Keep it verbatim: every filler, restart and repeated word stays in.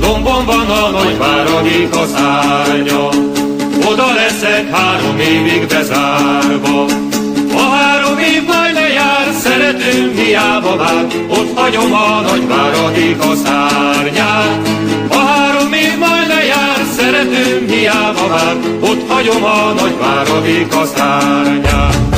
Dombon van a nagyváradi kaszárnya, oda leszek három évig bezárva. A három év majd lejár, szeretőm hiába vár, ott hagyom a nagyváradi kaszárnyát. A három év majd lejár, szeretőm hiába vár, ott hagyom a nagyváradi kaszárnyát.